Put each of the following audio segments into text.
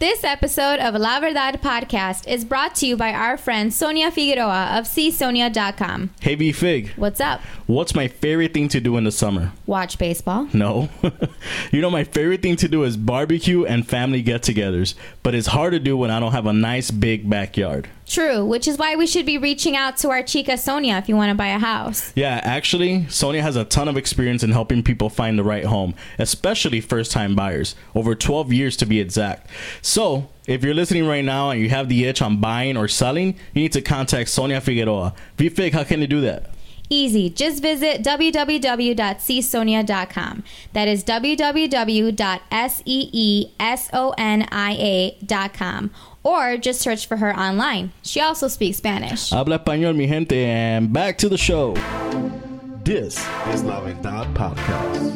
This episode of La Verdad Podcast is brought to you by our friend Sonia Figueroa of csonia.com. Hey, B-Fig. What's up? What's my favorite thing to do in the summer? Watch baseball. No. You know, my favorite thing to do is barbecue and family get-togethers. But it's hard to do when I don't have a nice big backyard. True, which is why we should be reaching out to our chica Sonia if you want to buy a house. Yeah, actually, Sonia has a ton of experience in helping people find the right home, especially first-time buyers. Over 12 years to be exact. So, if you're listening right now and you have the itch on buying or selling, you need to contact Sonia Figueroa. V-Fig, how can you do that? Easy. Just visit www.csonia.com. That is www.seesonia.com. Or just search for her online. She also speaks Spanish. Habla español, mi gente, and back to the show. This is La Verdad Podcast.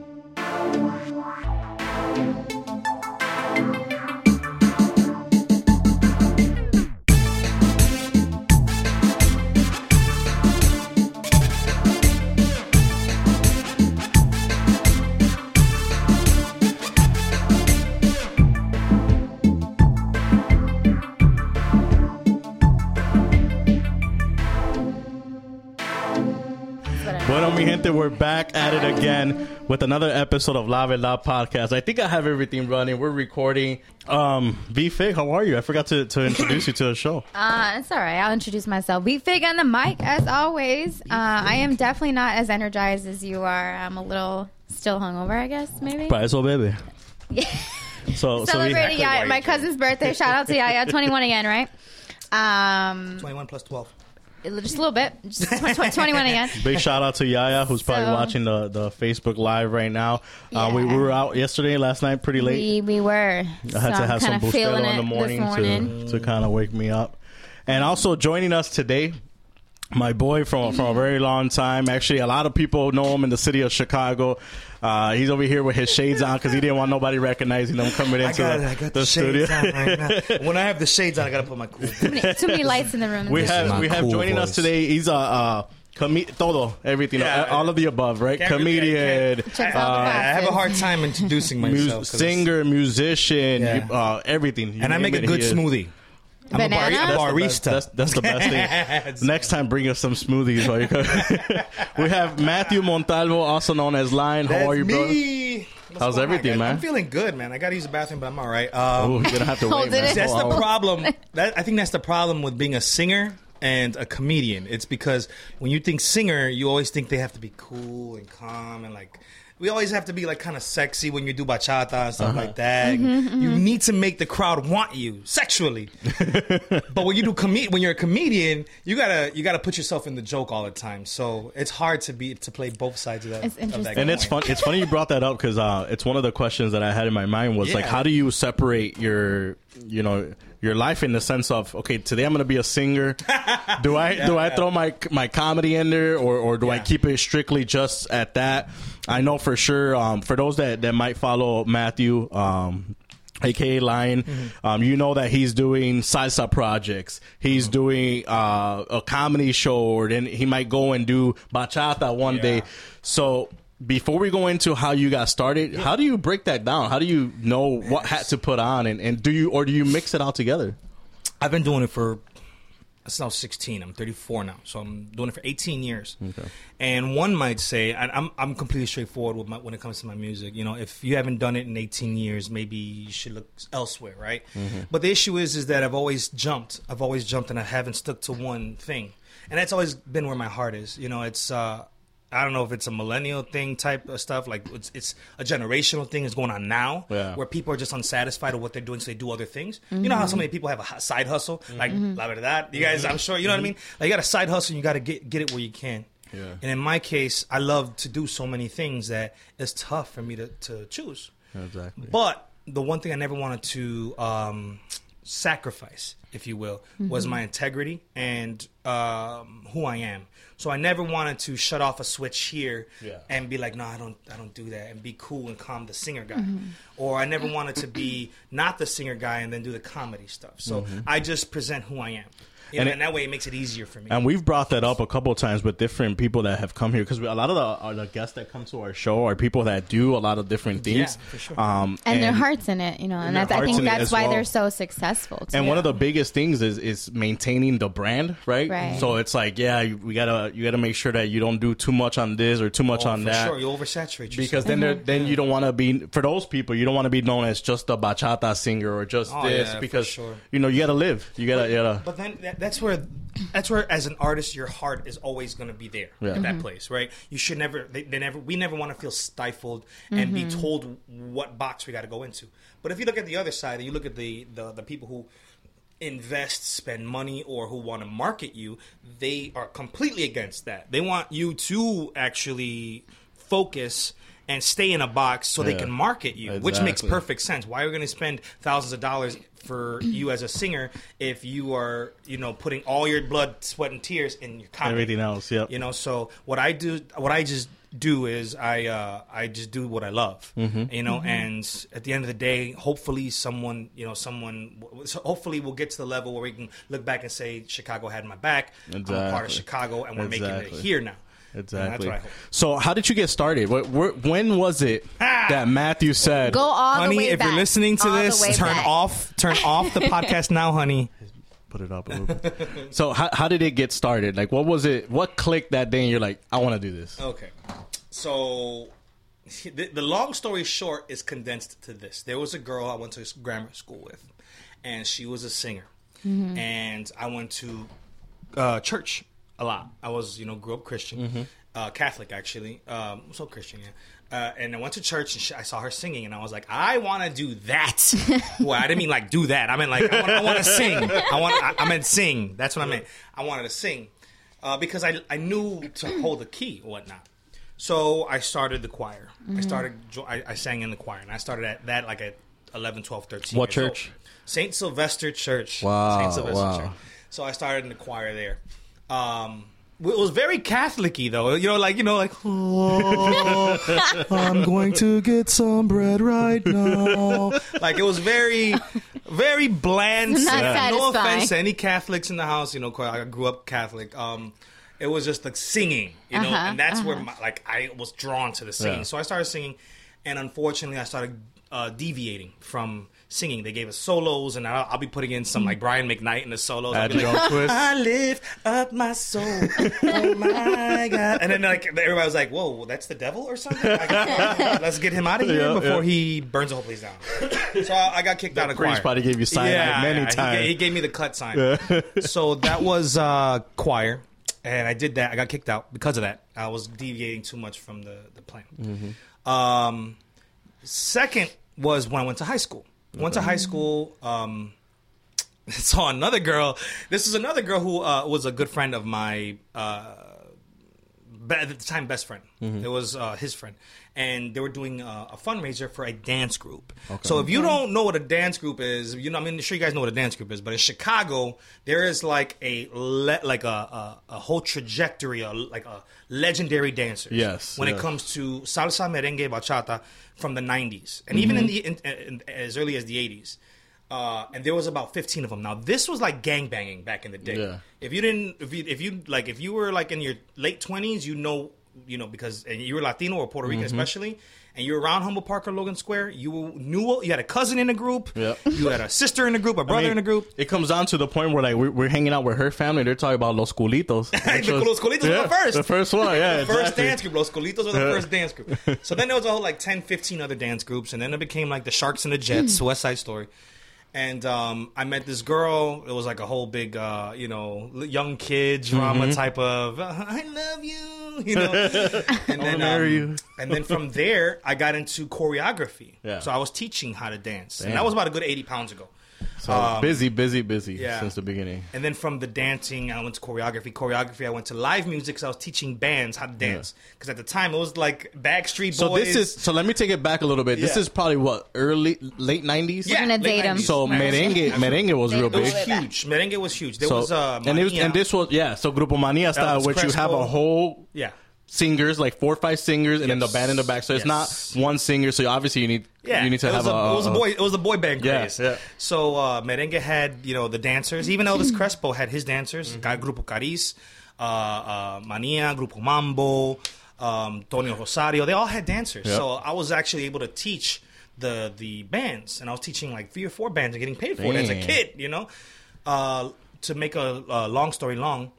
Bueno, mi gente, we're back at it again with another episode of La Verdad Podcast. I think I have everything running. We're recording. V-Fig, how are you? I forgot to introduce you to the show. It's all right. I'll introduce myself. V-Fig on the mic, as always. I am definitely not as energized as you are. I'm a little still hungover, I guess, maybe. Para eso, baby. Yeah. So Celebrating Yaya, my cousin's birthday. Shout out to Yaya. 21 again, right? 21 plus 12. Just a little bit. Just 21 again. Big shout out to Yaya, who's probably watching the Facebook Live right now. We were out last night, pretty late. We were. I had to have some Bustelo in the morning to kind of wake me up. And also joining us today, my boy from a very long time. Actually, a lot of people know him in the city of Chicago. He's over here with his shades on because he didn't want nobody recognizing him coming into the studio. Right now. When I have the shades on, I gotta put my cool. Too many lights in the room. We have joining us today. He's a everything, all of the above, right? Comedian. I have a hard time introducing myself. Singer, musician, everything. And I make a good smoothie. I'm a barista. That's the best thing. Next time, bring us some smoothies. We have Matthew Montalvo, also known as Lion. How are you, bro? How's everything, man? I'm feeling good, man. I got to use the bathroom, but I'm all right. You're going to have to wait, man. That's the problem. I think that's the problem with being a singer and a comedian. It's because when you think singer, you always think they have to be cool and calm and like... We always have to be like kind of sexy when you do bachata and stuff like that. You need to make the crowd want you sexually. But when you do when you're a comedian, you gotta put yourself in the joke all the time. So it's hard to play both sides of that. It's interesting. And it's fun. It's funny you brought that up because it's one of the questions that I had in my mind was like, how do you separate your life in the sense of, okay, today I'm going to be a singer. Do I throw my comedy in there or do I keep it strictly just at that? I know for sure, for those that might follow Matthew, aka Lion, you know that he's doing salsa projects. He's doing a comedy show, or then he might go and do bachata one day. So before we go into how you got started, how do you break that down? How do you know what hat to put on, and do you mix it all together? I've been doing it since I was 16. I'm 34 now, so I'm doing it for 18 years. Okay. And one might say, and I'm completely straightforward when it comes to my music. You know, if you haven't done it in 18 years, maybe you should look elsewhere, right? But the issue is that I've always jumped, and I haven't stuck to one thing, and that's always been where my heart is. You know, it's I don't know if it's a millennial thing type of stuff. Like it's a generational thing that's going on now where people are just unsatisfied with what they're doing, so they do other things. You know how so many people have a side hustle? Like, La Verdad. You guys, I'm sure, you know what I mean? Like, you got a side hustle and you got to get it where you can. Yeah. And in my case, I love to do so many things that it's tough for me to choose. Exactly. But the one thing I never wanted to sacrifice, if you will, was my integrity and who I am. So I never wanted to shut off a switch here and be like, no, I don't do that, and be cool and calm, the singer guy. Or I never wanted to be not the singer guy and then do the comedy stuff. So I just present who I am. And that way it makes it easier for me. And we've brought that up a couple of times with different people that have come here, because a lot of the guests that come to our show are people that do a lot of different things. Yeah, for sure. And their heart's in it, and I think that's why they're so successful too. And one of the biggest things is maintaining the brand, right? So it's like, you gotta make sure that you don't do too much on this or too much on that. Sure, you oversaturate yourself. Because then you don't want to be, for those people, you don't want to be known as just a bachata singer or just this, because you gotta live. You gotta. But then that's where as an artist your heart is always going to be there at that place, right? You should never we never want to feel stifled and be told what box we got to go into. But if you look at the other side and you look at the people who invest, spend money, or who want to market you, they are completely against that. They want you to actually focus and stay in a box so they can market you, which makes perfect sense. Why are we going to spend thousands of dollars for you as a singer if you are, putting all your blood, sweat, and tears in your comedy? Everything else, yep. So what I just do is I just do what I love, and at the end of the day, hopefully hopefully we'll get to the level where we can look back and say Chicago had my back. I'm a part of Chicago, and we're making it here now. Exactly. That's what I hope. So how did you get started? When was it that Matthew said, "Go all honey, the way back"? If you're listening to this, turn off the podcast now, honey. Put it up a little bit. So how did it get started? Like, what was it? What clicked that day and you're like, I want to do this? Okay. So the long story short is condensed to this. There was a girl I went to grammar school with, and she was a singer. And I went to church a lot. I was, grew up Christian, Catholic actually, so Christian, yeah. And I went to church and I saw her singing, and I was like, I want to do that. Well, I didn't mean like do that. I meant like I want to sing. I meant sing. That's what I meant. I wanted to sing because I knew to hold the key or whatnot. So I started the choir. I sang in the choir, and I started at that like at 11, 12, 13 What years church? Old. St. Sylvester Church. Wow. St. Sylvester Church. So I started in the choir there. It was very Catholic-y, though. Oh, I'm going to get some bread right now. Like, it was very, very bland. No offense to any Catholics in the house. I grew up Catholic. It was just like singing, and that's where I was drawn to the singing. Yeah. So I started singing, and unfortunately, I started deviating from singing. They gave us solos, and I'll be putting in some like Brian McKnight in the solos. I'll be like, I lift up my soul, oh my God. And then everybody was like, whoa, that's the devil or something? Let's get him out of here before he burns the whole place down. So I got kicked out of choir. The priest probably gave you sign many times. He gave me the cut sign. So that was choir, and I did that. I got kicked out because of that. I was deviating too much from the plan. Second was when I went to high school. Went to high school, saw another girl. This is another girl who was a good friend of my, at the time, best friend. It was his friend. And they were doing a fundraiser for a dance group. Okay. So if you don't know what a dance group is, I'm sure you guys know what a dance group is. But in Chicago, there is like a whole trajectory, like a legendary dancers. Yes. When it comes to salsa, merengue, bachata from the 90s. And even in as early as the 80s. And there was about 15 of them. Now, this was like gangbanging back in the day. Yeah. If you were like in your late 20s, because and you were Latino or Puerto Rican especially, and you were around Humboldt Park or Logan Square, you had a cousin in the group, you had a sister in the group, a brother in the group. It comes down to the point where like we're hanging out with her family, they're talking about Los Culitos. Los Culitos were the first. The first one, yeah. First dance group. Los Culitos were the first dance group. So then there was a whole like 10, 15 other dance groups, and then it became like the Sharks and the Jets, West Side Story. And I met this girl. It was like a whole big, young kid drama type of, I love you, And then, marry you. And then from there, I got into choreography. Yeah. So I was teaching how to dance. Damn. And that was about a good 80 pounds ago. So busy since the beginning. And then from the dancing, I went to choreography. Choreography, I went to live music because I was teaching bands how to dance. Because at the time, it was like Backstreet Boys. So let me take it back a little bit. Yeah. This is probably late 90s? Yeah, we're going to date him. So merengue was real big. It was huge. Merengue was huge. There was and this was, so Grupo Mania style, which you have a whole... Yeah. singers, like 4 or 5 singers, and then the band in the back. So it's not one singer. So obviously you need to have it was a boy band craze. Yeah. So Merengue had the dancers. Even Elvis Crespo had his dancers. Grupo Cariz, Mania, Grupo Mambo, Tonio Rosario. They all had dancers. Yep. So I was actually able to teach the bands, and I was teaching like 3 or 4 bands and getting paid for it as a kid. To make a long story long.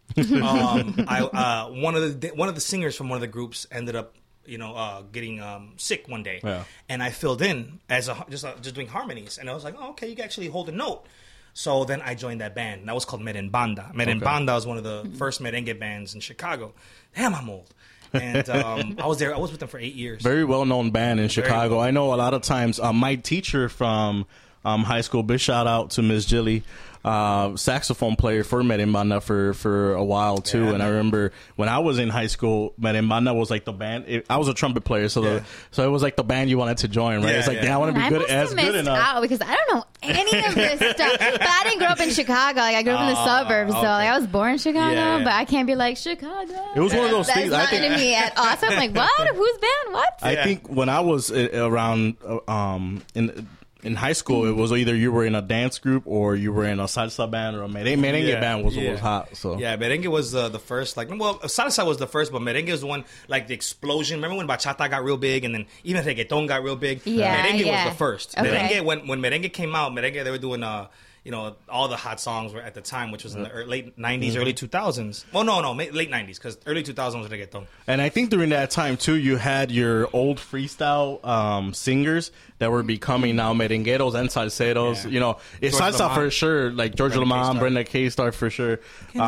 One of the singers from one of the groups ended up, getting sick one day, and I filled in as just doing harmonies, and I was like, oh, okay, you can actually hold a note. So then I joined that band, and that was called Merenbanda. Merenbanda was one of the first merengue bands in Chicago. Damn, I'm old. And I was with them for 8 years. Very well known band in Chicago. I know a lot of times my teacher from high school, big shout out to Miss Jilly. Saxophone player for Merenbanda for a while too, and I remember when I was in high school, Merenbanda was like the band. I was a trumpet player, so it was like the band you wanted to join, right? It's like, I want to be good enough. Out because I don't know any of this stuff. But I didn't grow up in Chicago. Like I grew up in the suburbs, so like I was born in Chicago, but I can't be like Chicago. It was one of those things. That's not into me at all. So I'm like, what? Whose band? What? I think when I was around in high school, it was either you were in a dance group or you were in a salsa band or a merengue band was hot. So merengue was the first. Salsa was the first, but merengue was the one, like the explosion. Remember when bachata got real big, and then even reggaeton got real big? Merengue was the first. Okay. Merengue, when merengue came out, they were doing all the hot songs were at the time, which was in the late 90s, early 2000s. Well, no, late 90s, because early 2000s was reggaeton. And I think during that time, too, you had your old freestyle singers that were becoming now merengueros and salseros. Yeah. It's salsa for sure, like George Lamont, Brenda K-Star for sure.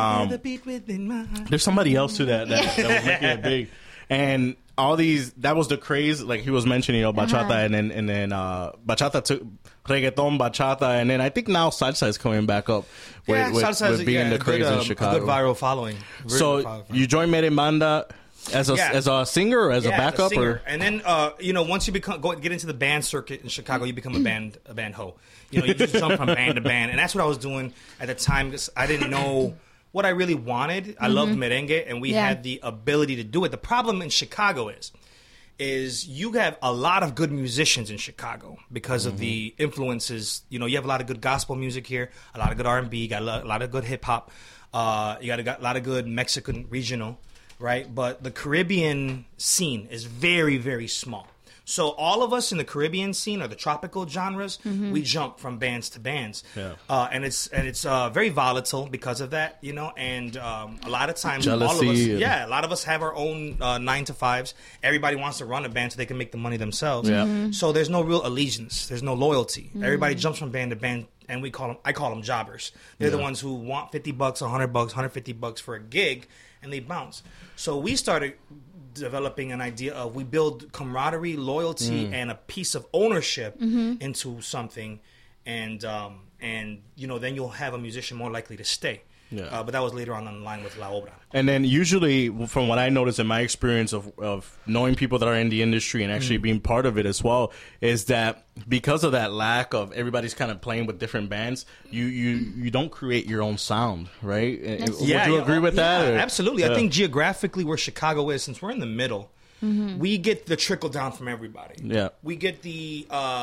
There's somebody else, too, that was making it big. And all these, that was the craze, like he was mentioning, bachata, and then bachata took reggaeton, bachata, and then I think now salsa is coming back up with being the craze in Chicago. A good viral following. You joined Merenbanda as a singer or as a backup, or and then once you get into the band circuit in Chicago, you become a band hoe. You just jump from band to band, and that's what I was doing at the time because I didn't know what I really wanted. I loved merengue, and we had the ability to do it. The problem in Chicago is you have a lot of good musicians in Chicago because of the influences. You have a lot of good gospel music here, a lot of good R&B, you got a lot of good hip hop, you got a lot of good Mexican regional, right? But the Caribbean scene is very, very small. So all of us in the Caribbean scene or the tropical genres, we jump from bands to bands, and it's very volatile because of that, And a lot of times, jealousy, a lot of us have our own 9 to 5s. Everybody wants to run a band so they can make the money themselves. So there's no real allegiance. There's no loyalty. Everybody jumps from band to band, and I call them jobbers. They're the ones who want $50, $100, $150 for a gig, and they bounce. So we started developing an idea of we build camaraderie, loyalty, and a piece of ownership into something, and then you'll have a musician more likely to stay. But that was later on the line with La Obra. And then usually, from what I noticed in my experience of knowing people that are in the industry and actually being part of it as well, is that because of that lack of everybody's kind of playing with different bands, you don't create your own sound, right? Would you agree with that? Absolutely. I think geographically where Chicago is, since we're in the middle, we get the trickle down from everybody. Yeah, we get the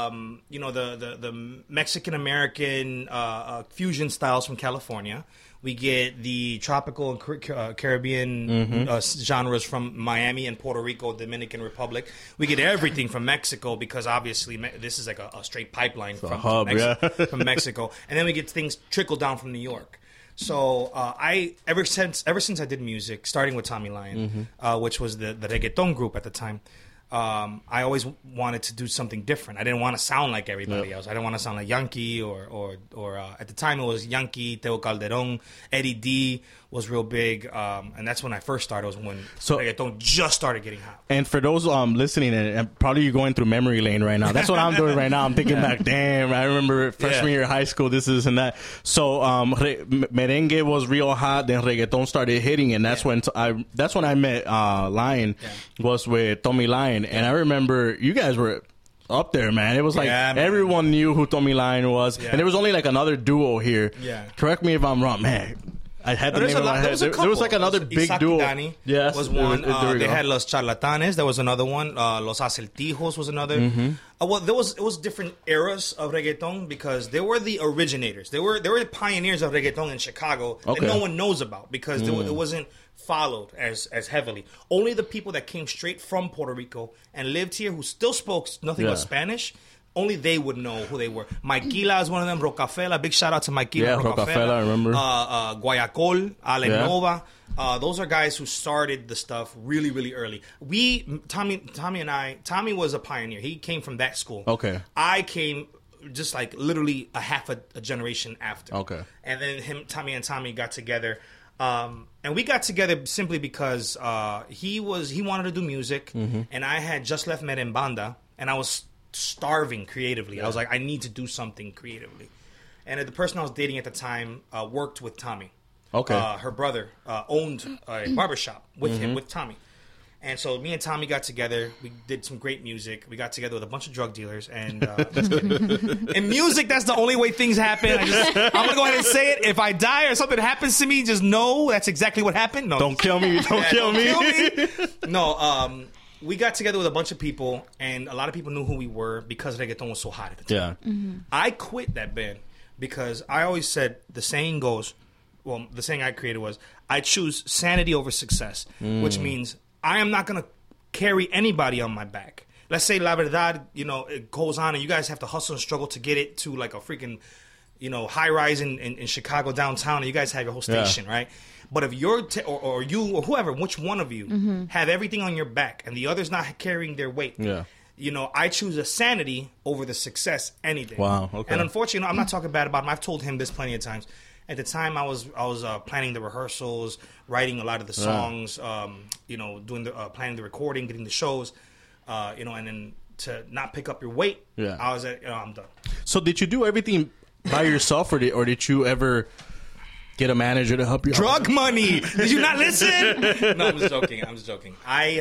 the Mexican American fusion styles from California. We get the tropical and Caribbean genres from Miami and Puerto Rico, Dominican Republic. We get everything from Mexico because obviously this is like a straight pipeline from Mexico. And then we get things trickle down from New York. So ever since I did music, starting with Tommy Lion, which was the reggaeton group at the time, I always wanted to do something different. I didn't want to sound like everybody else. I didn't want to sound like Yankee or at the time it was Yankee, Teo Calderon, Eddie D was real big, and that's when I first started. Was when reggaeton just started getting hot. And for those listening, and probably you're going through memory lane right now. That's what I'm doing right now. I'm thinking back, damn, I remember freshman year of high school, this and that. So merengue was real hot, then reggaeton started hitting, and that's when I met Lion, was with Tommy Lion, and I remember you guys were up there, man. It was like everyone knew who Tommy Lion was, and there was only like another duo here. Correct me if I'm wrong, man. I had the there's name in my head. There was like another big duo. Dani Yes, was one. There They had Los Charlatanes. There was another one. Los Acertijos was another. Well, it was different eras of reggaeton because they were the originators. They were the pioneers of reggaeton in Chicago that no one knows about because it wasn't followed as heavily. Only the people that came straight from Puerto Rico and lived here who still spoke nothing but Spanish. Only they would know who they were. Maikila is one of them. Rocafela. Big shout out to Maikila. Yeah, Rocafela, I remember. Guayacol, Alenova. Those are guys who started the stuff really, really early. Tommy was a pioneer. He came from that school. Okay. I came just like literally a half a generation after. Okay. And then Tommy got together. And we got together simply because he wanted to do music, and I had just left Merembanda, and I was starving creatively. I was like, I need to do something creatively. And the person I was dating at the time worked with Tommy. Okay. Her brother owned a barbershop with him, with Tommy. And so me and Tommy got together. We did some great music. We got together with a bunch of drug dealers. And in music, that's the only way things happen. I'm going to go ahead and say it. If I die or something happens to me, just know that's exactly what happened. No, Don't kill me. Don't kill me. No, we got together with a bunch of people, and a lot of people knew who we were because reggaeton was so hot at the time. Yeah. I quit that band because I always said, the saying I created was, I choose sanity over success, which means I am not going to carry anybody on my back. Let's say La Verdad, it goes on and you guys have to hustle and struggle to get it to like a freaking, high rise in Chicago downtown, and you guys have your whole station, right? But if you're, or you, or whoever, which one of you have everything on your back and the other's not carrying their weight, I choose a sanity over the success any day. Wow, okay. And unfortunately, I'm not talking bad about him. I've told him this plenty of times. At the time, I was planning the rehearsals, writing a lot of the songs, doing planning the recording, getting the shows, and then to not pick up your weight. Yeah. I was I'm done. So did you do everything by yourself, or did you ever get a manager to help you? Drug money. Did you not listen? No, I'm just joking.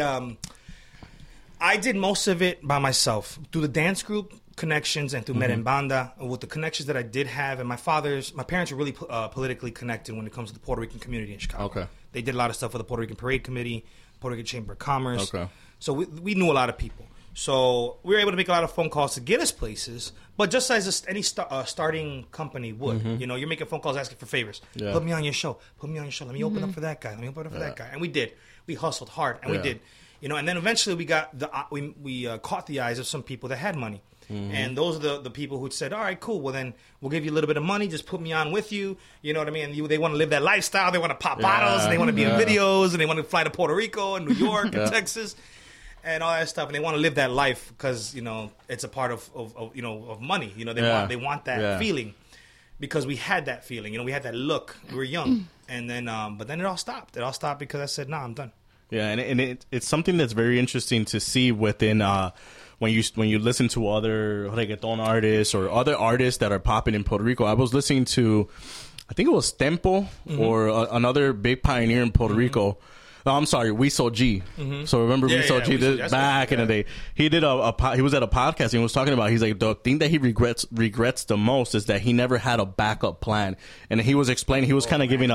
I did most of it by myself through the dance group connections and through Merembanda, with the connections that I did have. And my parents were really politically connected when it comes to the Puerto Rican community in Chicago. Okay. They did a lot of stuff with the Puerto Rican Parade Committee, Puerto Rican Chamber of Commerce. Okay. So we knew a lot of people. So we were able to make a lot of phone calls to get us places, but just as any starting company would. You're making phone calls asking for favors. Yeah. Put me on your show. Let me open up for that guy. Let me open up for that guy. And we did. We hustled hard, and we did. And then eventually we got we caught the eyes of some people that had money. And those are the people who said, all right, cool, well then we'll give you a little bit of money, just put me on with you, you know what I mean? And they want to live that lifestyle, they want to pop bottles, and they want to be in videos, and they want to fly to Puerto Rico and New York and Texas and all that stuff, and they want to live that life because it's a part of money. They want that feeling, because we had that feeling, we had that look, we were young, and then but then it all stopped because I said, I'm done. Yeah, and it's something that's very interesting to see within when you listen to other reggaeton artists or other artists that are popping in Puerto Rico. I was listening to, I think it was Tempo or another big pioneer in Puerto Rico. No, I'm sorry, Weasel G. So remember Weasel G back in the day? He did he was at a podcast and he was talking about, he's like, the thing that he regrets the most is that he never had a backup plan. And he was explaining, he was kind of giving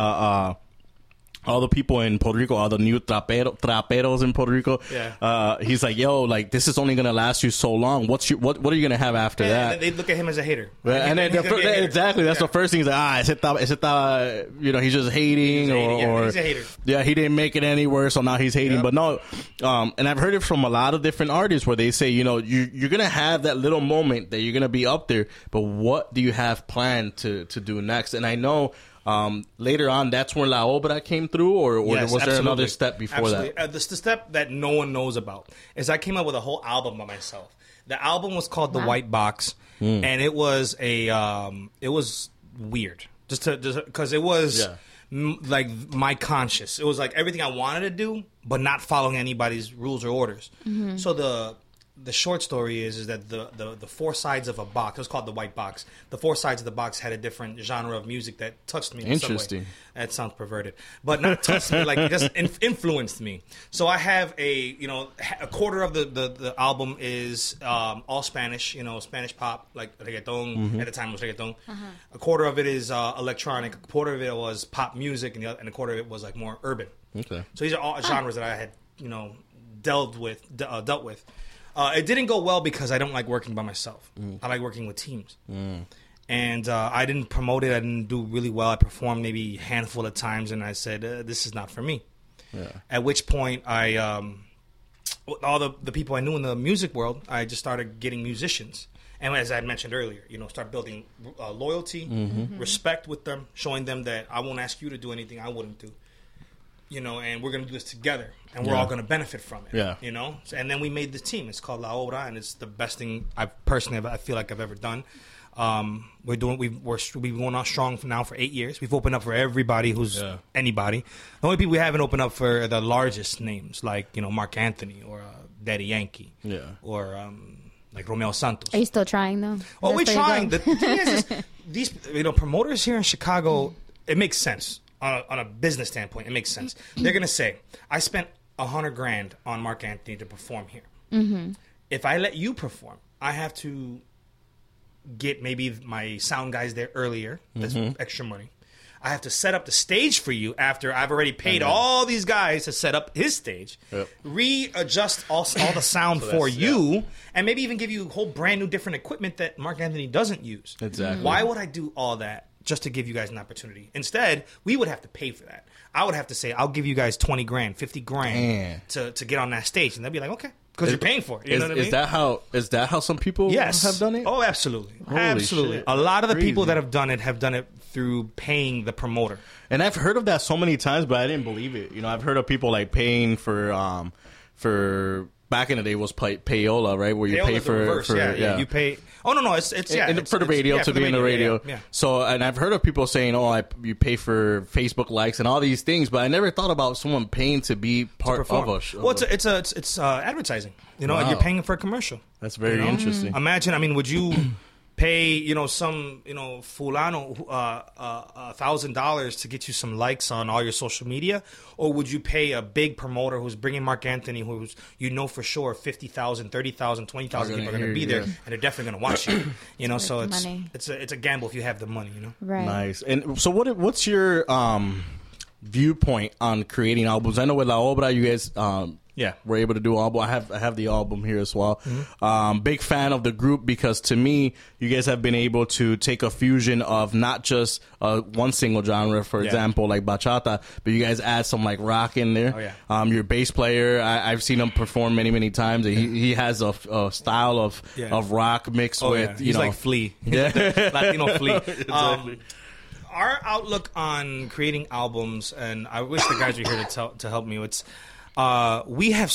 all the people in Puerto Rico, all the new traperos in Puerto Rico. He's like, yo, like, this is only gonna last you so long. What are you gonna have after that? And they look at him as a hater. And then exactly, that's the first thing. He's like, he's just hating, he's a hater. Yeah, he didn't make it anywhere, so now he's hating. But no, and I've heard it from a lot of different artists where they say, you're gonna have that little moment that you're gonna be up there, but what do you have planned to do next? And I know. Later on, that's when La Obra came through, or was there another step before that? The step that no one knows about is I came up with a whole album by myself. The album was called The White Box, and it was it was weird, just because it was like my conscience. It was like everything I wanted to do, but not following anybody's rules or orders. So the short story is that the four sides of a box, it was called the white box. The four sides of the box had a different genre of music that touched me. Interesting. In some way. That sounds perverted, but not touched me, like just influenced me. So I have a quarter of the album is all Spanish, Spanish pop, like reggaeton. At the time it was reggaeton. A quarter of it is electronic. A quarter of it was pop music, and a quarter of it was like more urban. Okay. So these are all genres that I had, dealt with. It didn't go well because I don't like working by myself. I like working with teams. And I didn't promote it. I didn't do really well. I performed maybe a handful of times, and I said, this is not for me. Yeah. At which point, all the people I knew in the music world, I just started getting musicians. And as I mentioned earlier, start building loyalty, respect with them, showing them that I won't ask you to do anything I wouldn't do. And we're going to do this together, and we're all going to benefit from it. Yeah. And then we made the team. It's called La Obra, and it's the best thing I feel like I've ever done. We've gone on strong now for 8 years. We've opened up for everybody who's anybody. The only people we haven't opened up for are the largest names, like Mark Anthony or Daddy Yankee, or like Romeo Santos. Are you still trying though? Oh, we're trying. The thing is these promoters here in Chicago, it makes sense. On a business standpoint, it makes sense. They're going to say, I spent $100,000 on Mark Anthony to perform here. If I let you perform, I have to get maybe my sound guys there earlier. That's extra money. I have to set up the stage for you after I've already paid all these guys to set up his stage. Readjust all the sound for you, and maybe even give you whole brand new different equipment that Mark Anthony doesn't use. Exactly. Why would I do all that just to give you guys an opportunity? Instead, we would have to pay for that. I would have to say, I'll give you guys $20,000, $50,000 to get on that stage, and they'd be like, okay, because you're paying for it. You know what I mean? Is that how some people have done it? Oh, absolutely. Holy absolutely. shit. A lot of the Crazy. people that have done it through paying the promoter. And I've heard of that so many times, but I didn't believe it. I've heard of people like paying for back in the day was payola, right? Where you pay for reverse, you pay. Oh no, it's for the radio to be in the radio. Yeah. So, and I've heard of people saying, you pay for Facebook likes and all these things, but I never thought about someone paying to be part of a show. Well, it's advertising. Wow. You're paying for a commercial. That's very interesting. Imagine, would you pay some fulano $1,000 to get you some likes on all your social media, or would you pay a big promoter who's bringing Mark Anthony, who's for sure 50,000, 30,000, 20,000 people are going to be there, and they're definitely going to watch you. So it's a gamble if you have the money. Right. Nice. And so what's your viewpoint on creating albums? I know with La Obra, you guys we're able to do an album. I have the album here as well. Big fan of the group because to me, you guys have been able to take a fusion of not just one single genre, for example, like bachata, but you guys add some like rock in there. Oh, yeah. Your bass player, I've seen him perform many times. And he has a style of rock mixed with he's like Flea, Latino Flea. Exactly. Our outlook on creating albums, and I wish the guys were here to help me. It's we have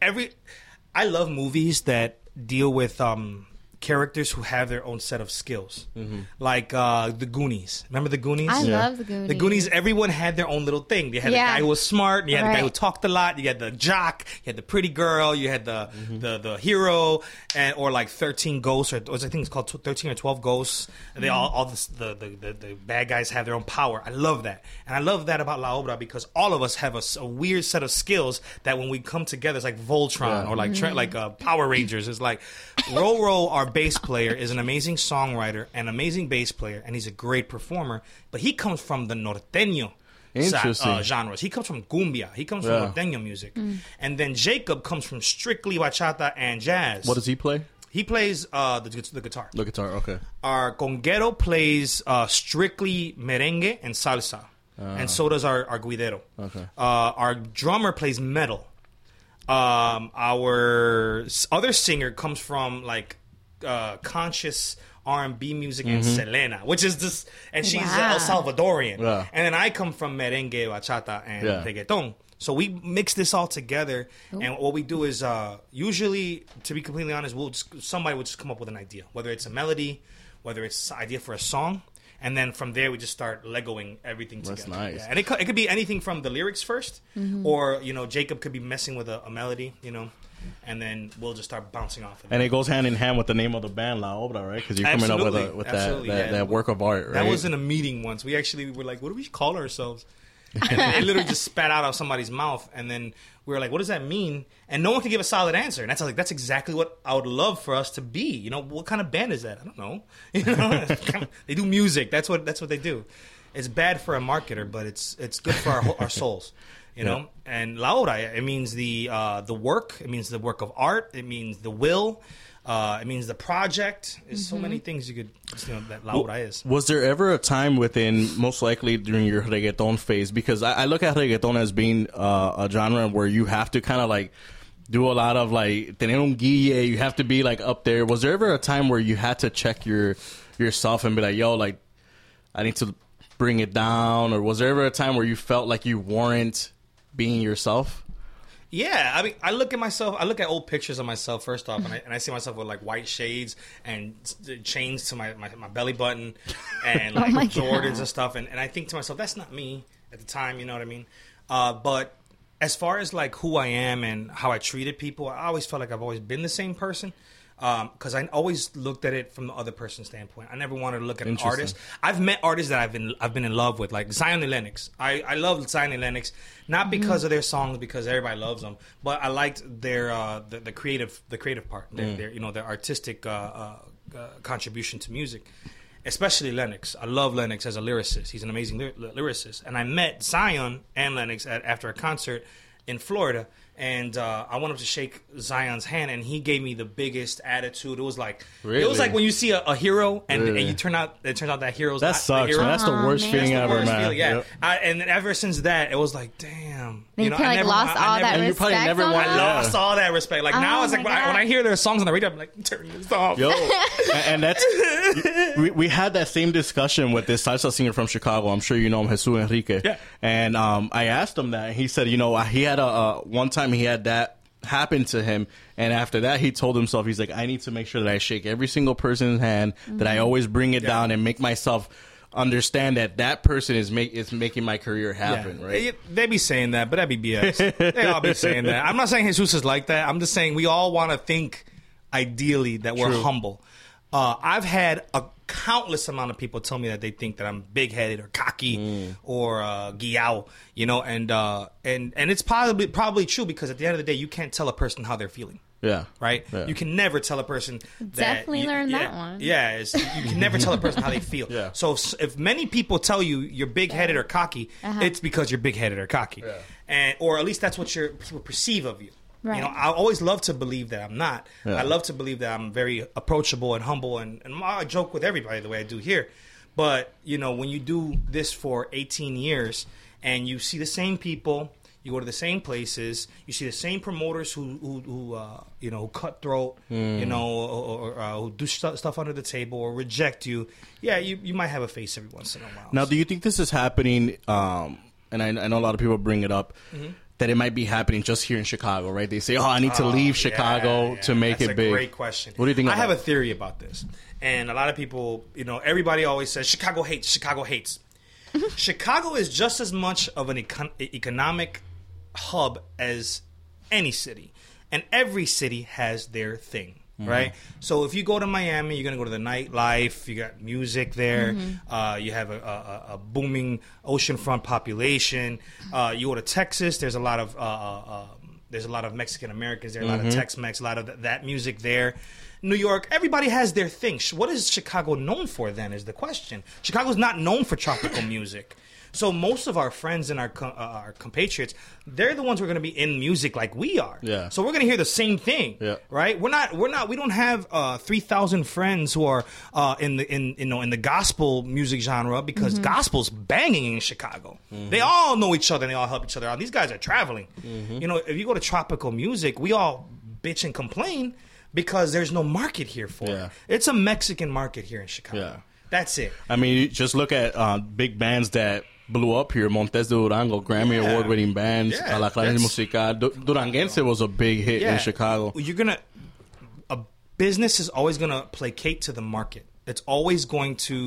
I love movies that deal with characters who have their own set of skills, like the Goonies. Remember the Goonies? I love the Goonies. The Goonies. Everyone had their own little thing. They had the guy who was smart. You had the guy who talked a lot. You had the jock. You had the pretty girl. You had the hero, or like 13 Ghosts, or I think it's called 13 or 12 Ghosts. And they all the bad guys have their own power. I love that, and I love that about La Obra because all of us have a weird set of skills that when we come together, it's like Voltron or like Power Rangers. It's like Roro, our bass player, is an amazing songwriter, an amazing bass player, and he's a great performer. But he comes from the norteño genres. He comes from cumbia. He comes from norteño music. And then Jacob comes from strictly bachata and jazz. What does he play? He plays the guitar. The guitar, okay. Our conguero plays strictly merengue and salsa. And so does our guidero. Okay. Our drummer plays metal. Our other singer comes from like conscious R&B music and Selena, which is just, and she's El Salvadorian. Yeah. And then I come from merengue, bachata, and reggaeton. So we mix this all together, and what we do is usually, to be completely honest, somebody will just come up with an idea, whether it's a melody, whether it's an idea for a song, and then from there we just start Legoing everything together. That's nice. Yeah. And it could be anything from the lyrics first, or Jacob could be messing with a melody, and then we'll just start bouncing off of And it goes hand in hand with the name of the band, La Obra, right? Because you're coming up with that work of art, right? That was in a meeting once. We actually were like, what do we call ourselves? And it literally just spat out of somebody's mouth, and then we were like, what does that mean? And no one could give a solid answer. And that's exactly what I would love for us to be. You know, what kind of band is that? I don't know. You know, they do music. That's what they do. It's bad for a marketer, but it's good for our souls. You know, and La Obra, it means the work. It means the work of art. It means the will. It means the project. There's so many things you could, that La Obra is. Was there ever a time within, most likely during your reggaeton phase, because I look at reggaeton as being a genre where you have to kind of like do a lot of like, tener un guille, you have to be like up there. Was there ever a time where you had to check yourself and be like, yo, like, I need to bring it down? Or was there ever a time where you felt like you weren't being yourself? Yeah, I mean, I look at old pictures of myself first off, and I see myself with like white shades and chains to my belly button and like Jordans and stuff, and I think to myself, that's not me at the time, you know what I mean? But as far as like who I am and how I treated people, I always felt like I've always been the same person. Because I always looked at it from the other person's standpoint. I never wanted to look at an artist. I've met artists that I've been in love with, like Zion and Lennox. I love Zion and Lennox, not because of their songs, because everybody loves them, but I liked their the creative part, their artistic contribution to music, especially Lennox. I love Lennox as a lyricist. He's an amazing lyricist, and I met Zion and Lennox after a concert in Florida. And I went up to shake Zion's hand, and he gave me the biggest attitude. It was like when you see a hero, and it turns out that hero's that not sucks, the hero. man. That's the worst feeling ever, man. Yeah. Yep. And ever since that, it was like, damn. You lost all that respect. I lost all that respect. Like now, it's like when I hear their songs on the radio, I'm like, turn this off. Yo, and that's we had that same discussion with this salsa singer from Chicago. I'm sure you know him, Jesus Enrique. Yeah. And I asked him that, and he said, he had one time he had that happen to him, and after that he told himself, he's like, I need to make sure that I shake every single person's hand, that I always bring it down and make myself understand that person is making my career happen, right? They be saying that, but that'd be BS. They all be saying that. I'm not saying Jesus is like that. I'm just saying we all want to think ideally that we're humble. I've had a countless amount of people tell me that they think that I'm big-headed or cocky or guiao, and it's probably true, because at the end of the day, you can't tell a person how they're feeling. Yeah. Right? Yeah. You can never tell a person that... Definitely learned that one. Yeah. You can never tell a person how they feel. Yeah. So if many people tell you you're big-headed or cocky, it's because you're big-headed or cocky. Yeah. Or at least that's what people perceive of you. Right. I always love to believe that I'm not. Yeah. I love to believe that I'm very approachable and humble, and I joke with everybody the way I do here. But, when you do this for 18 years and you see the same people... You go to the same places. You see the same promoters who cutthroat, or who do stuff under the table or reject you. Yeah, you might have a face every once in a while. Now, do you think this is happening? And I know a lot of people bring it up, that it might be happening just here in Chicago, right? They say, "Oh, I need to leave Chicago to make it big." That's a great question. What do you think? I have a theory about this, and a lot of people, everybody always says Chicago hates. Chicago hates. Chicago is just as much of an economic hub as any city, and every city has their thing, right? So if you go to Miami, you're gonna go to the nightlife. You got music there. You have a booming oceanfront population. You go to Texas, there's a lot of Mexican Americans there, a lot of Tex-Mex, a lot of that music there. New York, everybody has their thing. What is Chicago known for, then, is the question. Chicago's not known for tropical music. So most of our friends and our compatriots, they're the ones who are going to be in music like we are. Yeah. So we're going to hear the same thing. Yeah. Right? We don't have 3,000 friends who are in the gospel music genre, because gospel's banging in Chicago. They all know each other and they all help each other out. These guys are traveling. If you go to tropical music, we all bitch and complain because there's no market here for it. It's a Mexican market here in Chicago. Yeah. That's it. I mean, you just look at big bands that blew up here. Montes de Durango, Grammy award-winning bands. A La Clase Musical. Duranguense was a big hit in Chicago. A business is always gonna placate to the market. It's always going to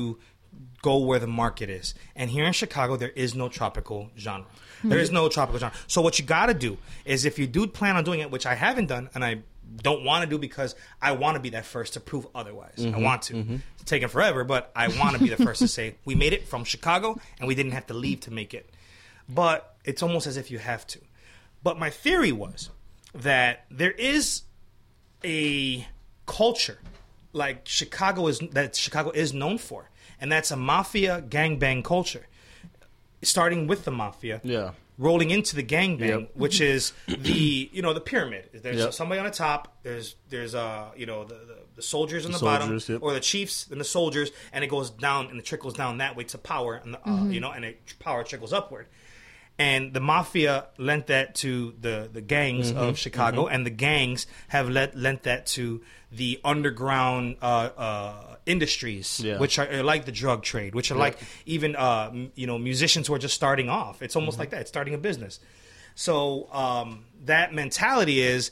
go where the market is. And here in Chicago, there is no tropical genre. There is no tropical genre. So what you got to do is, if you do plan on doing it, which I haven't done, and I don't want to do because I want to be that first to prove otherwise. I want to. It's taken forever, but I want to be the first to say, we made it from Chicago, and we didn't have to leave to make it. But it's almost as if you have to. But my theory was that there is a culture like Chicago is known for, and that's a mafia gangbang culture, starting with the mafia, rolling into the gangbang, which is the the pyramid. There's somebody on the top. There's the soldiers on the bottom, or the chiefs and the soldiers, and it goes down and it trickles down that way to power, and and power trickles upward. And the mafia lent that to the gangs of Chicago, and the gangs have lent that to the underground industries, which are like the drug trade, which are like even musicians who are just starting off. It's almost like that. It's starting a business. So that mentality is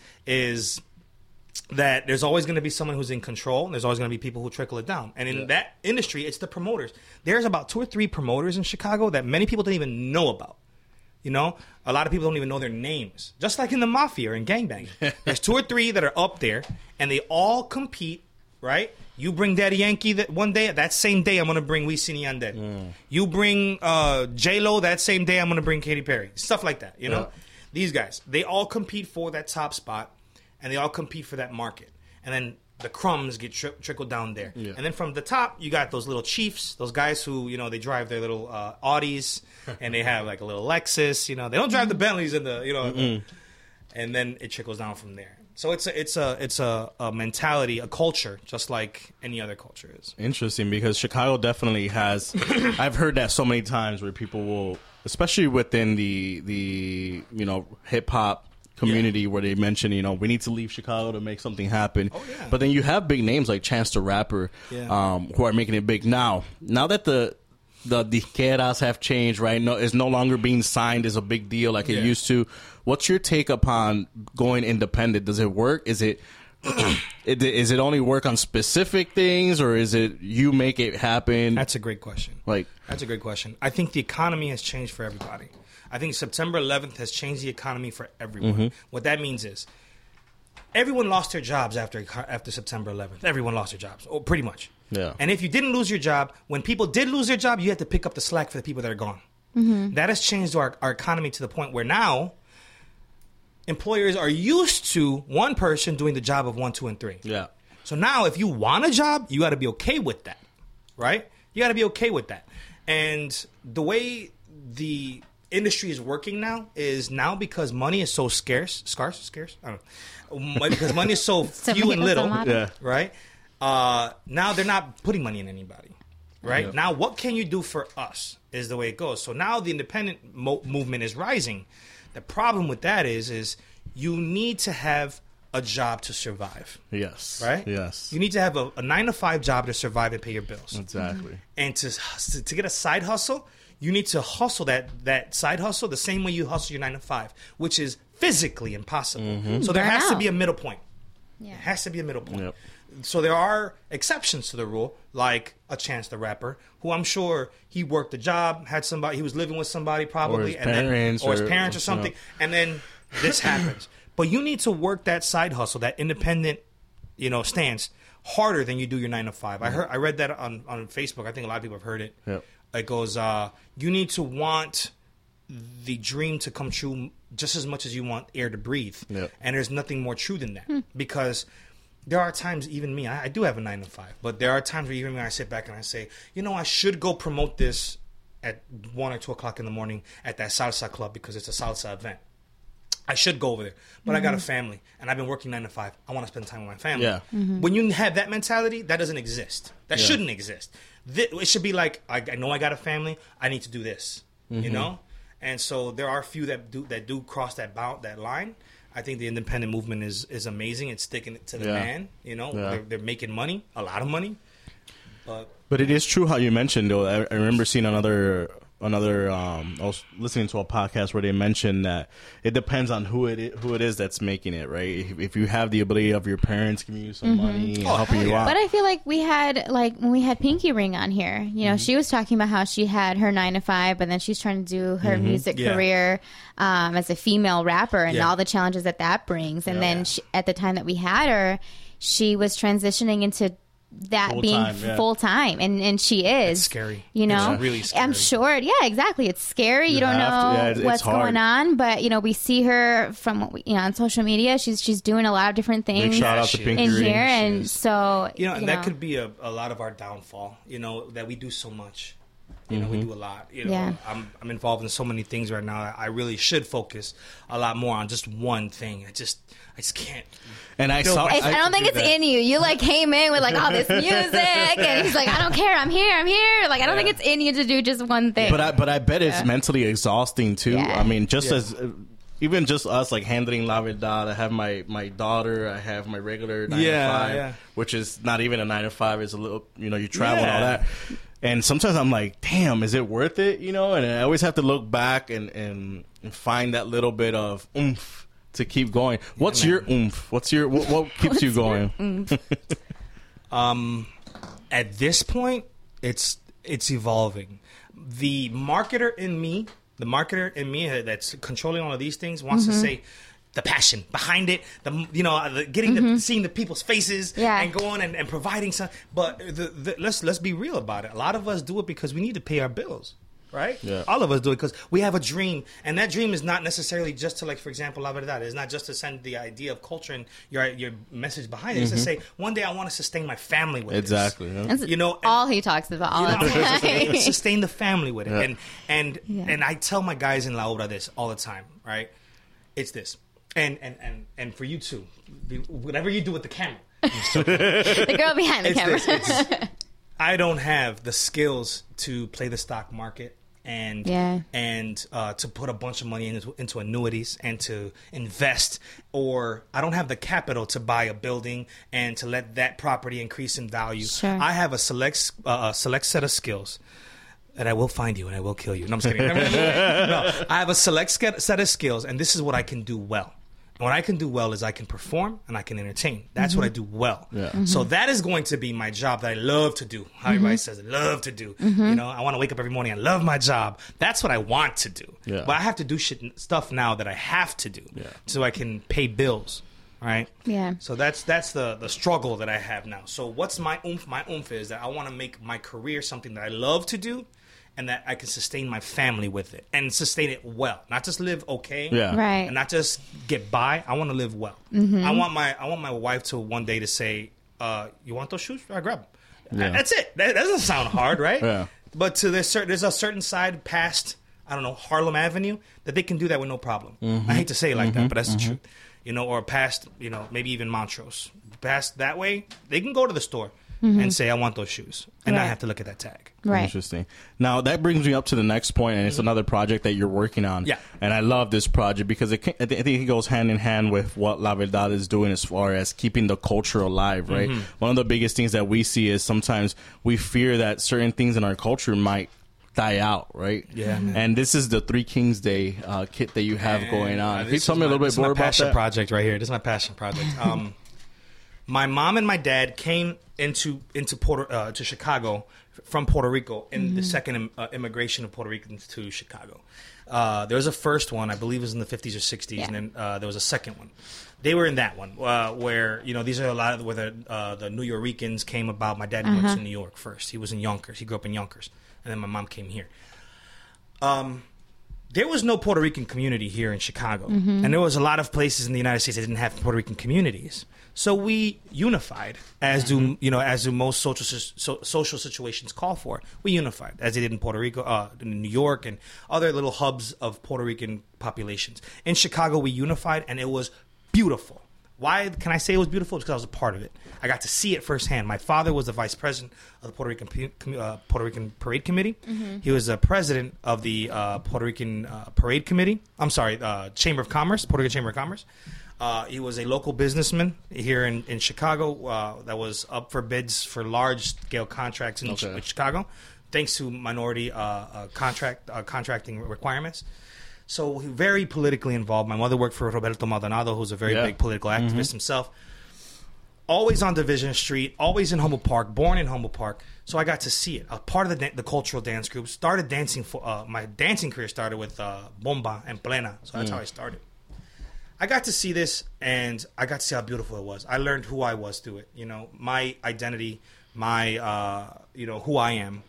that there's always going to be someone who's in control, and there's always going to be people who trickle it down. And in that industry, it's the promoters. There's about 2 or 3 promoters in Chicago that many people don't even know about. A lot of people don't even know their names. Just like in the mafia or in gangbang. There's 2 or 3 that are up there, and they all compete, right? You bring Daddy Yankee one day, that same day I'm going to bring Wisin y Yandel. You bring J-Lo, that same day I'm going to bring Katy Perry. Stuff like that, These guys, they all compete for that top spot, and they all compete for that market. And then the crumbs get trickled down there. Yeah. And then from the top, you got those little chiefs, those guys who, they drive their little Audis, and they have like a little Lexus, they don't drive the Bentleys and and then it trickles down from there. So it's a mentality, a culture, just like any other culture is. Interesting, because Chicago definitely has, I've heard that so many times where people will, especially within the hip hop community, where they mention, we need to leave Chicago to make something happen. Oh, yeah. But then you have big names like Chance the Rapper, who are making it big now. Now that the disqueras have changed, right? No, it's no longer being signed as a big deal like it used to. What's your take upon going independent? Does it work? Is it is it only work on specific things, or is it you make it happen? That's a great question. That's a great question. I think the economy has changed for everybody. I think September 11th has changed the economy for everyone. What that means is everyone lost their jobs after September 11th. Everyone lost their jobs, pretty much. Yeah. And if you didn't lose your job, when people did lose their job, you had to pick up the slack for the people that are gone. That has changed our economy to the point where now employers are used to one person doing the job of 1, 2, and 3. Yeah. So now if you want a job, you got to be okay with that, right? You got to be okay with that. And the way the industry is working now is because money is so scarce. I don't know. Because money is so few and little, right? Now they're not putting money in anybody, right? Yep. Now what can you do for us is the way it goes. So now the independent movement is rising. The problem with that is you need to have a job to survive. Yes. Right? Yes. You need to have a 9-to-5 job to survive and pay your bills. Exactly. And to get a side hustle, you need to hustle that side hustle the same way you hustle your 9-to-5, which is physically impossible. So there has to be a middle point. Yeah. It has to be a middle point. Yep. So there are exceptions to the rule, like a Chance the Rapper, who I'm sure he worked a job, had somebody, he was living with somebody probably, or his parents or something, and then this happens. But you need to work that side hustle, that independent, stance harder than you do your 9-to-5. I read that on Facebook. I think a lot of people have heard it. Yep. It goes, you need to want the dream to come true just as much as you want air to breathe. Yep. And there's nothing more true than that. Because there are times, even me, I do have a 9-to-5, but there are times where even when I sit back and I say, I should go promote this at 1 or 2 o'clock in the morning at that salsa club because it's a salsa event. I should go over there, but I got a family and I've been working 9-to-5. I want to spend time with my family. Yeah. When you have that mentality, that doesn't exist. That shouldn't exist. It should be like, I know I got a family. I need to do this, And so there are a few that do cross that line. I think the independent movement is amazing. It's sticking to the man. They're making money, a lot of money. But it is true how you mentioned, though. I remember seeing another I was listening to a podcast where they mentioned that it depends on who it is that's making it, right? If you have the ability of your parents giving you some money and helping you out. But I feel like we had, like, when we had Pinky Ring on here, you know, she was talking about how she had her 9-to-5, but then she's trying to do her music career as a female rapper and all the challenges that brings. And then she, at the time that we had her, she was transitioning into that full time, and she is. It's scary. You know, it's really scary. I'm sure. Yeah, exactly. It's scary. You don't know what's going on, but you know, we see her from what we, you know, on social media. She's doing a lot of different things. Big shout out to Pinky in Ring. here, and so you know, and that could be a lot of our downfall. You know, that we do so much. You know, we do a lot. You know, I'm involved in so many things right now. I really should focus a lot more on just one thing. I just can't. And I don't think it's in you. You like came in with like all this music, and he's like, I don't care. I'm here. Like I don't think it's in you to do just one thing. But I bet it's mentally exhausting too. I mean, just as. Even just us, like handling La Verdad, I have my daughter, I have my regular 9-to-5, which is not even a 9-to-5. It's a little, you know, you travel and all that. And sometimes I'm like, damn, is it worth it? You know, and I always have to look back and find that little bit of oomph to keep going. What's your oomph? What keeps you going? At this point, it's evolving. The marketer in me that's controlling all of these things wants to say the passion behind it, seeing the people's faces and going and providing some. But let's be real about it. A lot of us do it because we need to pay our bills, right? Yeah. All of us do it because we have a dream, and that dream is not necessarily just to, like, for example, La Verdad. It's not just to send the idea of culture and your message behind it. It's to say one day I want to sustain my family with this. Exactly. You know, all he talks about all the time. Sustain the family with it, and I tell my guys in La Obra this all the time, right? It's this. And for you too, whatever you do with the camera, the girl behind the camera. I don't have the skills to play the stock market and to put a bunch of money into annuities and to invest, or I don't have the capital to buy a building and to let that property increase in value. Sure. I have a select set of skills. And I will find you and I will kill you. No, I'm just kidding. No, I have a select set of skills, and this is what I can do well. And what I can do well is I can perform and I can entertain. That's what I do well. Yeah. So that is going to be my job that I love to do. How everybody says I love to do. You know, I want to wake up every morning and love my job. That's what I want to do. Yeah. But I have to do stuff now that I have to do so I can pay bills. Right? Yeah. So that's the struggle that I have now. So what's my oomph? My oomph is that I want to make my career something that I love to do, and that I can sustain my family with it and sustain it well, not just live okay, right, and not just get by. I want to live well. I want my wife to one day to say, "You want those shoes? I grab them." Yeah. That's it. That doesn't sound hard, right? Yeah. But there's a certain side past, I don't know, Harlem Avenue that they can do that with no problem. I hate to say it like that, but that's the truth. You know, or past, you know, maybe even Montrose. Past that way, they can go to the store and say, I want those shoes. And not have to look at that tag. Right. Interesting. Now, that brings me up to the next point, and it's another project that you're working on. Yeah. And I love this project because I think it goes hand in hand with what La Verdad is doing as far as keeping the culture alive, right? One of the biggest things that we see is sometimes we fear that certain things in our culture might die out, right? Yeah. And this is the Three Kings Day kit that you have going on. Can you tell me a little bit more about that? This is my passion project right here. This is my passion project. My mom and my dad came into Chicago from Puerto Rico in the second immigration of Puerto Ricans to Chicago. There was a first one, I believe it was in the 50s or 60s, and then there was a second one. They were in that one where, you know, these are a lot of where the New Yorkers came about. My dad went to New York first. He was in Yonkers. He grew up in Yonkers. And then my mom came here. There was no Puerto Rican community here in Chicago. And there was a lot of places in the United States that didn't have Puerto Rican communities. So we unified, as do most social situations call for. We unified, as they did in Puerto Rico, in New York, and other little hubs of Puerto Rican populations. In Chicago, we unified, and it was beautiful. Why can I say it was beautiful? Because I was a part of it. I got to see it firsthand. My father was the vice president of the Puerto Rican Parade Committee. He was the president of the Puerto Rican Parade Committee. I'm sorry, Chamber of Commerce, Puerto Rican Chamber of Commerce. He was a local businessman here in Chicago that was up for bids for large-scale contracts in Chicago. thanks to minority contracting requirements. So very politically involved. My mother worked for Roberto Maldonado, who's a very big political activist himself. Always on Division Street, always in Humboldt Park, born in Humboldt Park. So I got to see it. A part of the cultural dance group. Started dancing my dancing career started with Bomba and Plena. So that's how I started. I got to see this, and I got to see how beautiful it was. I learned who I was through it. You know, my identity, my who I am.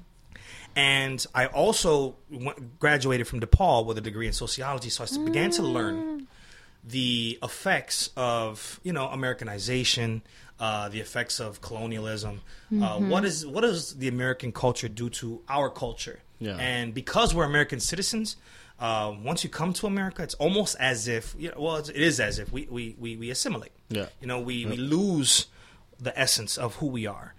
And I also graduated from DePaul with a degree in sociology, so I began to learn the effects of, Americanization, the effects of colonialism. What does the American culture do to our culture? Yeah. And because we're American citizens, once you come to America, it's almost as if, it is as if we assimilate. Yeah. We lose the essence of who we are.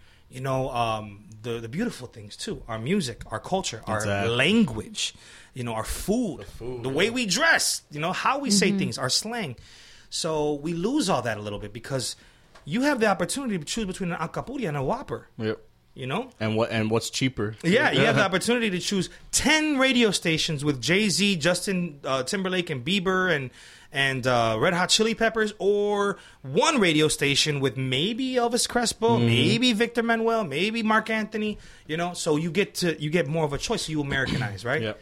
The beautiful things too, our music, our culture, our language, our food, the way we dress, how we say things, our slang. So we lose all that a little bit because you have the opportunity to choose between an Alcapurria and a Whopper. Yep. And what's cheaper? Yeah, you have the opportunity to choose 10 radio stations with Jay-Z, Justin Timberlake, and Bieber, and Red Hot Chili Peppers, or one radio station with maybe Elvis Crespo, maybe Victor Manuel, maybe Mark Anthony. So you get more of a choice. So you Americanize, right? Yep.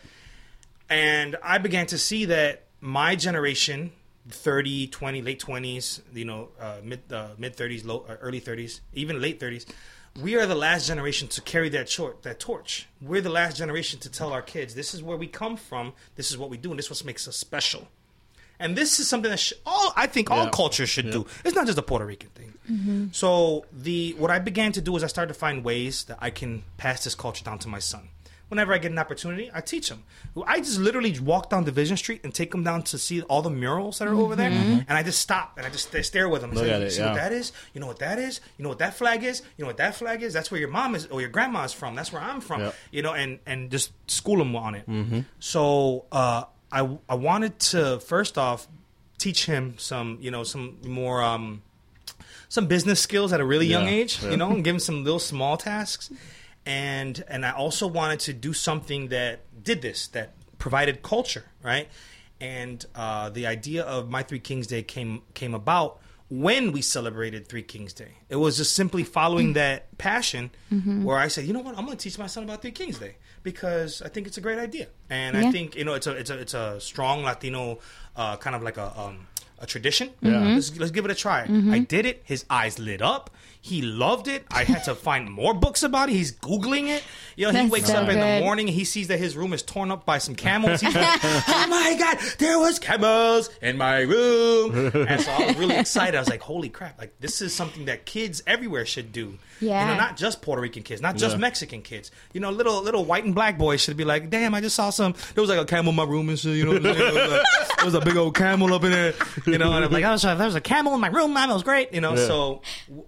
And I began to see that my generation, 30, 20, late 20s, mid 30s, early 30s, even late 30s. We are the last generation to carry that torch. We're the last generation to tell our kids, this is where we come from, this is what we do, and this is what makes us special. And this is something that I think all cultures should do. It's not just a Puerto Rican thing. Mm-hmm. So what I began to do is I started to find ways that I can pass this culture down to my son. Whenever I get an opportunity, I teach him. I just literally walk down Division Street and take him down to see all the murals that are over there. And I just stop and I just stare with him and say, see what that is? You know what that is? You know what that flag is? You know what that flag is? That's where your mom is or your grandma is from. That's where I'm from. Yep. And just school him on it. Mm-hmm. So I wanted to, first off, teach him some more some business skills at a really young age, and give him some little small tasks. And I also wanted to do something that provided culture, right? And the idea of My Three Kings Day came about when we celebrated Three Kings Day. It was just simply following that passion where I said, you know what, I'm going to teach my son about Three Kings Day because I think it's a great idea. And I think, it's a strong Latino kind of like a tradition. Yeah. Let's give it a try. I did it. His eyes lit up. He loved it. I had to find more books about it. He's Googling it. He wakes up in the morning and he sees that his room is torn up by some camels. He's like, oh my God, there was camels in my room. And so I was really excited. I was like, holy crap. Like, this is something that kids everywhere should do. Yeah. Not just Puerto Rican kids, not just Mexican kids. Little white and black boys should be like, damn, I just saw there was like a camel in my room and shit, there was a big old camel up in there, and I'm like, oh, there was a camel in my room, man, it was great, so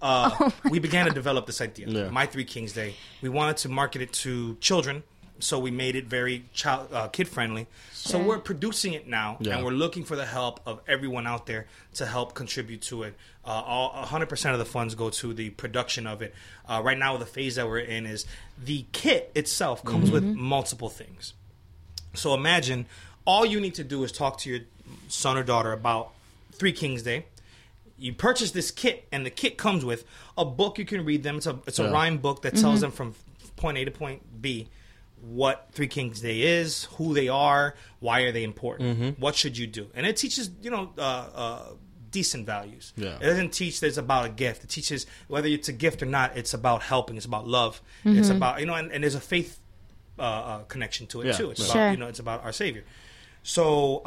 we began to develop this idea, My Three Kings Day. We wanted to market it to children, so we made it very kid-friendly. Sure. So we're producing it now, and we're looking for the help of everyone out there to help contribute to it. 100% of the funds go to the production of it. Right now, the phase that we're in is the kit itself comes with multiple things. So imagine all you need to do is talk to your son or daughter about Three Kings Day. You purchase this kit, and the kit comes with a book you can read them. It's a rhyme book that tells them from point A to point B what Three Kings Day is, who they are, why are they important, what should you do. And it teaches, decent values. Yeah. It doesn't teach that it's about a gift. It teaches whether it's a gift or not, it's about helping, it's about love. It's about, and there's a faith connection to it too. It's about, it's about our Savior. So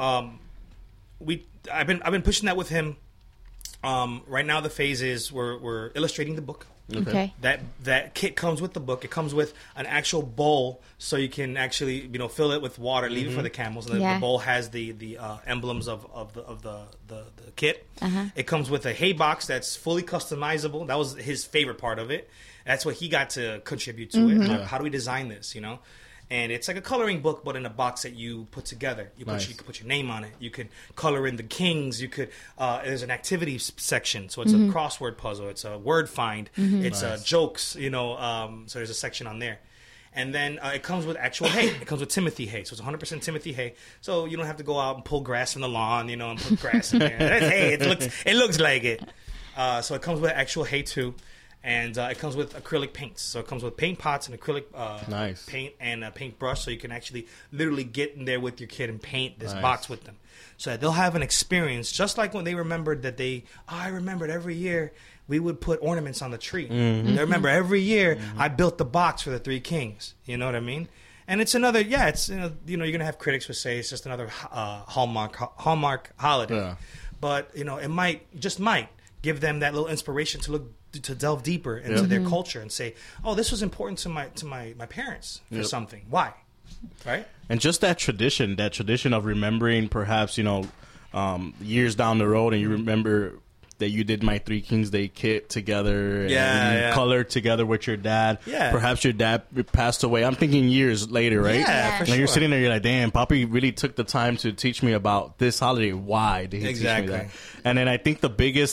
I've been pushing that with him. Right now the phase is we're illustrating the book. Okay. That kit comes with the book. It comes with an actual bowl, so you can actually fill it with water, leave it for the camels, and the bowl has the emblems of the kit. It comes with a hay box that's fully customizable. That was his favorite part of it. That's what he got to contribute to it. How do we design this? And it's like a coloring book, but in a box that you put together. You can put your name on it. You could color in the kings. You could. There's an activity section, so it's a crossword puzzle. It's a word find. It's jokes. So there's a section on there, And then it comes with actual hay. It comes with Timothy hay. So it's 100% Timothy hay. So you don't have to go out and pull grass from the lawn, you know, and put grass in there. That's hay. It looks like it. So it comes with actual hay too. And it comes with acrylic paints. So it comes with paint pots and acrylic paint and a paintbrush. So you can actually literally get in there with your kid and paint this box with them. So that they'll have an experience just like when they remembered that I remembered every year we would put ornaments on the tree. Mm-hmm. They remember every year I built the box for the Three Kings. You know what I mean? And it's another, it's, you know, you're going to have critics who say it's just another Hallmark holiday. Yeah. But, you know, it might give them that little inspiration to delve deeper into their culture and say, oh, this was important to my parents for something. Why? Right? And just that tradition of remembering perhaps, you know, years down the road, and you remember that you did my Three Kings Day kit together and you colored together with your dad. Yeah. Perhaps your dad passed away. I'm thinking years later, right? Yeah, for sure. You're sitting there, you're like, damn, Papi really took the time to teach me about this holiday. Why did he teach me that? And then I think the biggest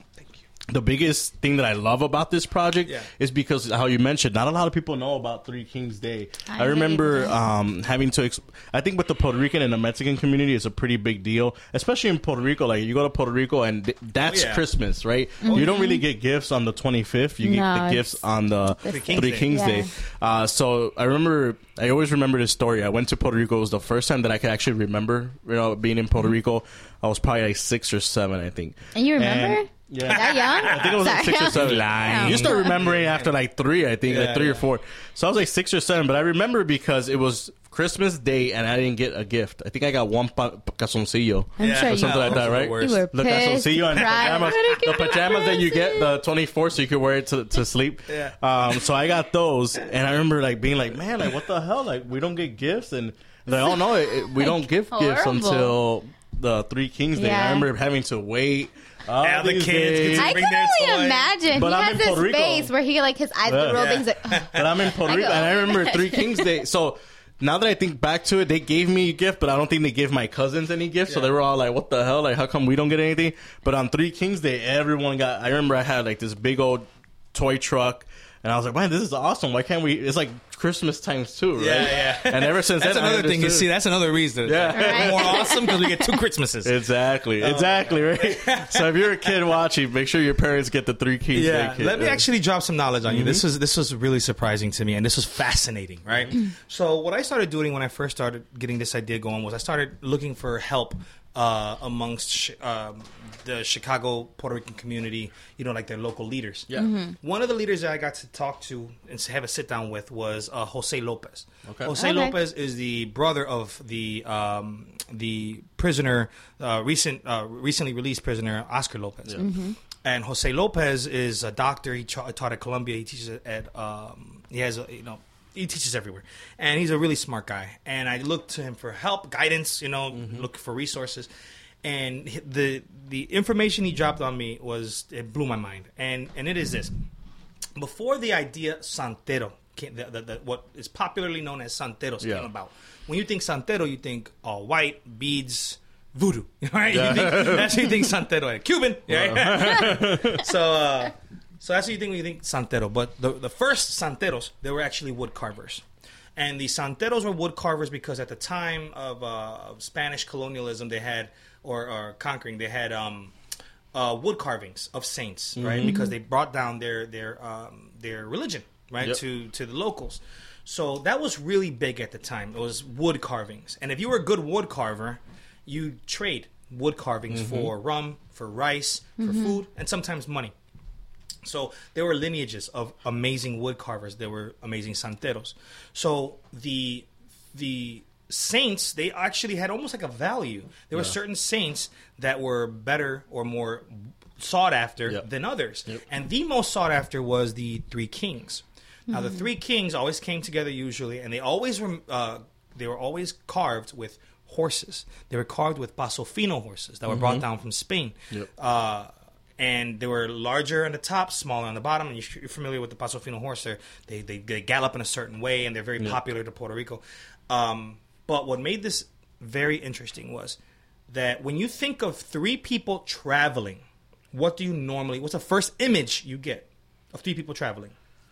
thing that I love about this project is because how you mentioned, not a lot of people know about Three Kings Day. I remember having to, I think with the Puerto Rican and the Mexican community, it's a pretty big deal, especially in Puerto Rico. Like you go to Puerto Rico and that's Christmas, right? You don't really get gifts on the 25th. You get the gifts on the Three Kings Day. So I always remember this story. I went to Puerto Rico. It was the first time that I could actually remember, you know, being in Puerto Rico. I was probably like 6 or 7, I think. And you remember? Yeah. That young? I think it was like 6 or 7. You start remembering after like 3, I think, like 3 or 4. So I was like 6 or 7, but I remember because it was Christmas Day and I didn't get a gift. I think I got one calzoncillo or something like that, right? You were pissed, the calzoncillo and the pajamas that you get the 24th so you could wear it to sleep. So I got those, and I remember like being like, man, like what the hell? Like we don't get gifts, and like, oh no, we don't give gifts until the Three Kings Day. I remember having to wait. All the kids I can only imagine. But he has this face where he like his eyes would roll things like. But I'm in Puerto Rico, and I remember Three Kings Day. So now that I think back to it, they gave me a gift, but I don't think they gave my cousins any gifts. So they were all like, "What the hell? Like, how come we don't get anything?" But on Three Kings Day, everyone got. I remember I had like this big old toy truck. And I was like, man, this is awesome. Why can't we? It's like Christmas times 2, right? Yeah. And ever since that's another thing. You see, that's another reason. Yeah. More awesome because we get 2 Christmases. Exactly, right? So if you're a kid watching, make sure your parents get the Three Kings Day kit. Let me actually drop some knowledge on you. This was really surprising to me, and this was fascinating, right? So what I started doing when I first started getting this idea going was I started looking for help amongst the Chicago Puerto Rican community, you know, like their local leaders. One of the leaders that I got to talk to and have a sit down with was Jose Lopez. Jose Lopez is the brother of the prisoner, recently released prisoner Oscar Lopez. And Jose Lopez is a doctor. He taught at Columbia. He teaches at he teaches everywhere, and he's a really smart guy. And I looked to him for help, guidance, you know, look for resources. And the information he dropped on me it blew my mind. And it is this: before the idea Santero, what is popularly known as Santeros, came about. When you think Santero, you think all white, beads, voodoo, right? That's what you think Santero is. Cuban, right? So that's what you think when you think Santero. But the first Santeros, they were actually wood carvers. And the Santeros were wood carvers because at the time of Spanish colonialism, they had, or conquering, they had wood carvings of saints, right? Because they brought down their religion, right, to the locals. So that was really big at the time. It was wood carvings. And if you were a good wood carver, you trade wood carvings for rum, for rice, for food, and sometimes money. So there were lineages of amazing wood carvers. There were amazing santeros. So the saints, they actually had almost like a value. There were certain saints that were better or more sought after than others. And the most sought after was the Three Kings. Now, the Three Kings always came together usually, and they were always carved with horses. They were carved with Paso Fino horses that were brought down from Spain. And they were larger on the top, smaller on the bottom. And you're familiar with the Paso Fino horse. They gallop in a certain way, and they're very popular to Puerto Rico. But what made this very interesting was that when you think of 3 people traveling, what's the first image you get of 3 people traveling?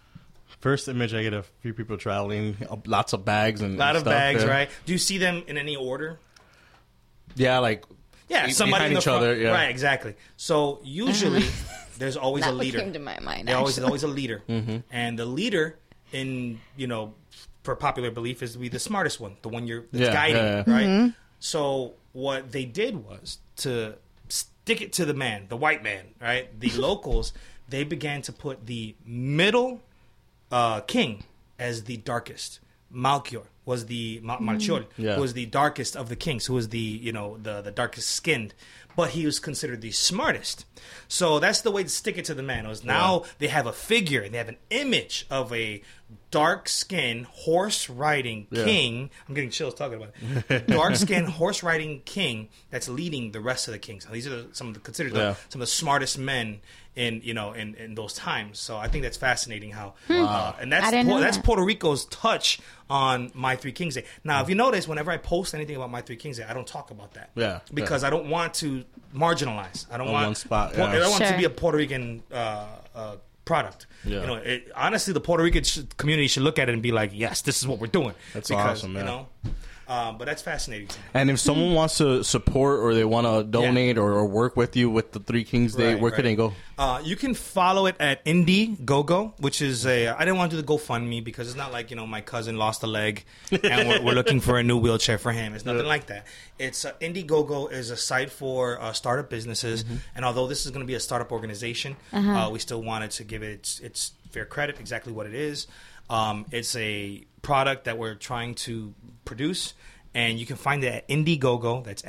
First image I get of few people traveling, lots of bags and a lot of stuff, bags, yeah. right? Do you see them in any order? Yeah, like somebody in the each front. other. Yeah. Right, exactly. So usually there's always a leader. That came to my mind. There's always a leader, and the leader for popular belief is to be the smartest one, the one that's guiding, right? Mm-hmm. So what they did was to stick it to the man, the white man, right? The locals, they began to put the middle king as the darkest. Malchior was the Malchior was the darkest of the kings, who was the the darkest skinned, but he was considered the smartest. So that's the way to stick it to the man. It was now they have a figure, they have an image of a dark skinned horse riding king. I'm getting chills talking about it. Dark skinned horse riding king that's leading the rest of the kings. These are some of the smartest men in those times. So I think that's fascinating how and that's Puerto Rico's touch on My Three Kings Day. Now, if you notice, whenever I post anything about My Three Kings Day, I don't talk about that. Yeah. Because I don't want to marginalize. I don't want one spot. I don't want it to be a Puerto Rican product. Yeah. Honestly, the Puerto Rican community should look at it and be like, yes, this is what we're doing. That's awesome, man. But that's fascinating to me. And if someone wants to support or they want to donate or work with you with the Three Kings Day, where can they go? You can follow it at Indiegogo, which is I didn't want to do the GoFundMe because it's not like, my cousin lost a leg and we're looking for a new wheelchair for him. It's nothing like that. It's Indiegogo is a site for startup businesses. Mm-hmm. And although this is going to be a startup organization, we still wanted to give it its fair credit, exactly what it is. It's a product that we're trying to produce, and you can find it at Indiegogo. That's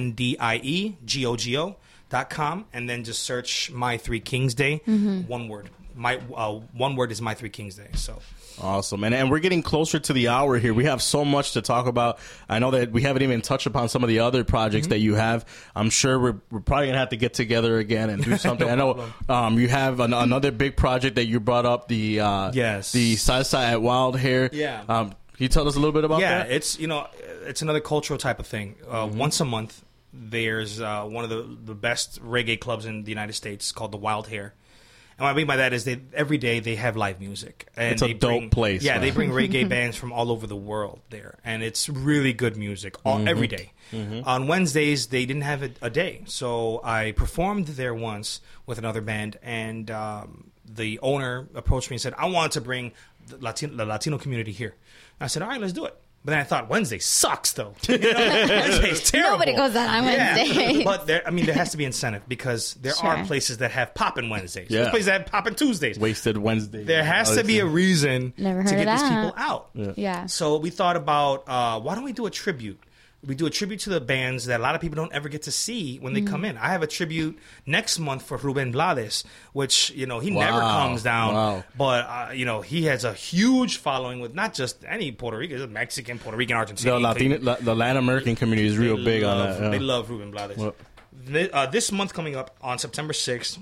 INDIEGOGO.com, and then just search My Three Kings Day. Mm-hmm. One word. One word is My Three Kings Day. So awesome. And we're getting closer to the hour here. We have so much to talk about. I know that we haven't even touched upon some of the other projects that you have. I'm sure we're probably gonna have to get together again and do something. I know you have another big project that you brought up, the Salsa at Wild Hair. Yeah. Can you tell us a little bit about that? Yeah, it's another cultural type of thing. Once a month, there's one of the best reggae clubs in the United States called the Wild Hair. And what I mean by that is every day they have live music. And it's a dope place. Yeah, they bring reggae bands from all over the world there. And it's really good music every day. Mm-hmm. On Wednesdays, they didn't have a day. So I performed there once with another band. And the owner approached me and said, I want to bring the Latino community here. And I said, all right, let's do it. But then I thought, Wednesday sucks, though. Wednesday's terrible. Nobody goes out on Wednesday. But there has to be incentive because there are places that have poppin' Wednesdays. There's places that have poppin' Tuesdays. Wasted Wednesday. There has to be a reason to get these people out. Yeah. So we thought about, why don't we do a tribute? We do a tribute to the bands that a lot of people don't ever get to see when they come in. I have a tribute next month for Ruben Blades, which, he never comes down. But, he has a huge following with not just any Puerto Rican, Mexican, Puerto Rican, Argentinian. The Latin American community is real big on that. Yeah. They love Ruben Blades. This month coming up on September 6th,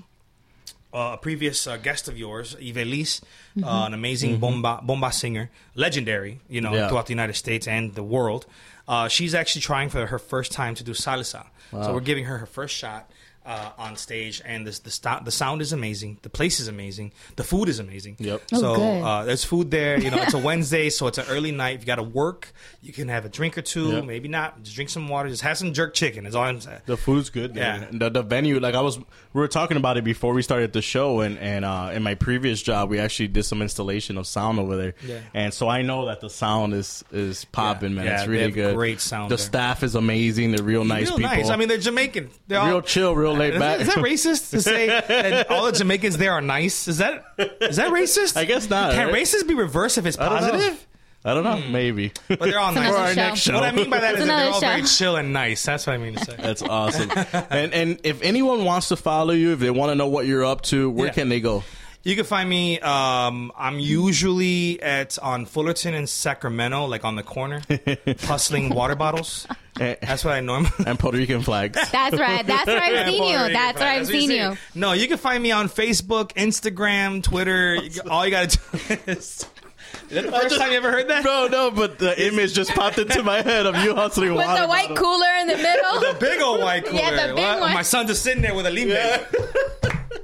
a previous guest of yours, Ivelisse, an amazing bomba singer, legendary, throughout the United States and the world. She's actually trying for her first time to do salsa. Wow. So we're giving her first shot on stage, and the sound is amazing. The place is amazing. The food is amazing. Yep. So there's food there. It's a Wednesday, so it's an early night. If you got to work, you can have a drink or two. Yep. Maybe not. Just drink some water. Just have some jerk chicken. That's all I'm saying. The food's good there. Yeah. The venue, we were talking about it before we started the show, and in my previous job, we actually did some installation of sound over there. Yeah. And so I know that the sound is popping, man. Yeah, it's really good. Great sound. The staff is amazing. They're real nice people. Nice. I mean, they're Jamaican. They're real chill, real laid back. Is that racist to say that all the Jamaicans there are nice? Is that racist? I guess not. Can racist be reversed if it's positive? I don't know. Maybe. But they're all nice. For our next show. What I mean by that is that they're all very chill and nice. That's what I mean to say. That's awesome. And if anyone wants to follow you, if they want to know what you're up to, where can they go? You can find me. I'm usually on Fullerton and Sacramento, like on the corner, hustling water bottles. That's what I normally. And Puerto Rican flags. That's right. That's where I've seen you. That's where I've seen you. No, you can find me on Facebook, Instagram, Twitter. All you got to do is. Is that the first time you ever heard that? Bro, no, but the image just popped into my head of you hustling water. With the white cooler in the middle. The big old white cooler. Yeah, the big one. My son just sitting there with a leaf.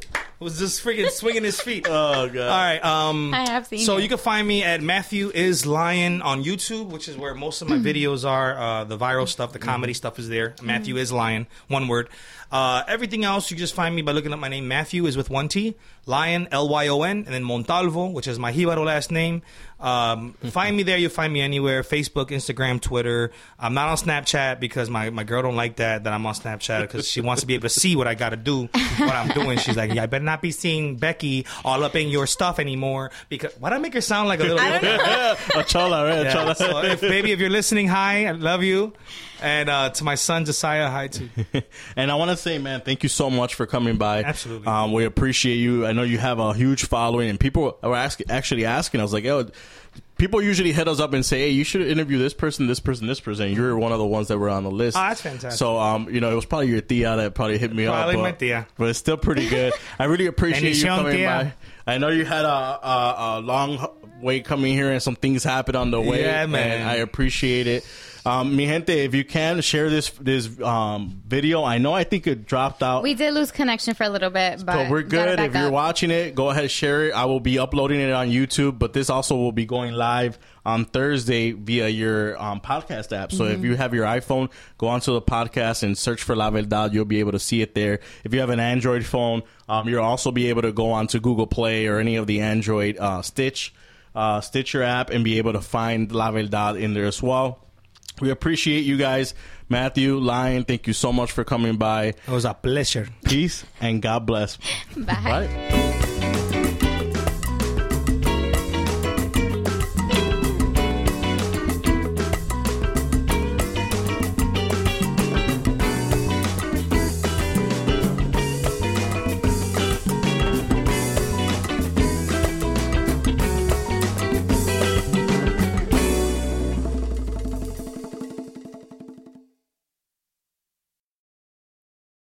was just freaking swinging his feet. Oh god! All right. I have seen. So it. you can find me at Matthew is Lion on YouTube, which is where most of my videos are. The viral stuff, the comedy stuff is there. Matthew is Lion, one word. Everything else, you just find me by looking up my name. Matthew is with one T. Lion, Lyon, and then Montalvo, which is my Jibaro last name. Find me there. You'll find me anywhere. Facebook, Instagram, Twitter. I'm not on Snapchat because my girl don't like that I'm on Snapchat because she wants to be able to see what I got to do, what I'm doing. She's like, yeah, I better not be seeing Becky all up in your stuff anymore. Because why do I make her sound like a little a chola, right? Yeah. Chola. So if you're listening, hi, I love you. And to my son Josiah, hi too. And I want to say, man, thank you so much for coming by. Absolutely. We appreciate you. I know you have a huge following, and people are actually asking. I was like, yo, people usually hit us up and say, hey, you should interview this person, this person, this person. And you're one of the ones that were on the list. Oh, that's fantastic. So, it was probably your tia that probably hit me probably up. my tia. But it's still pretty good. I really appreciate you coming tia. by. I know you had a long way coming here and some things happened on the way. Yeah, man. And I appreciate it. Mi gente, if you can share this video, I think it dropped out. We did lose connection for a little bit, but we're good. If you're watching it, go ahead and share it. I will be uploading it on YouTube, but this also will be going live on Thursday via your podcast app. So if you have your iPhone, go onto the podcast and search for La Verdad. You'll be able to see it there. If you have an Android phone, you'll also be able to go onto Google Play or any of the Android Stitcher app and be able to find La Verdad in there as well. We appreciate you guys. Matthew, Lion, thank you so much for coming by. It was a pleasure. Peace and God bless. Bye. Bye.